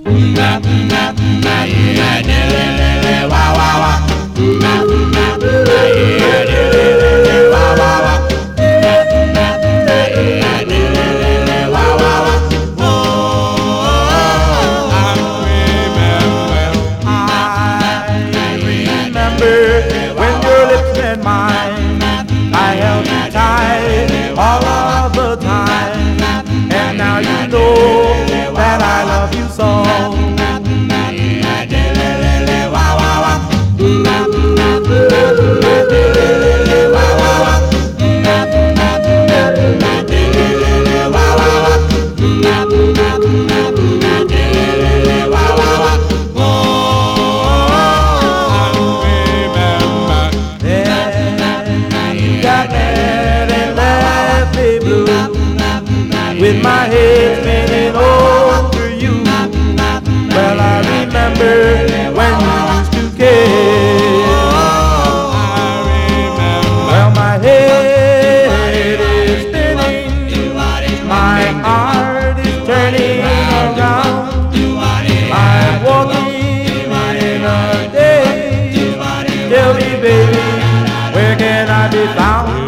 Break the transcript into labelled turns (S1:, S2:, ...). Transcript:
S1: When your lips met mine, I held you tight all of the time, and now you know that I love you so. With my head spinning over you, well, I remember when you used to care. Well, my head is spinning, my heart is turning around. I'm walking in a daze. Tell me, baby, where can I be found?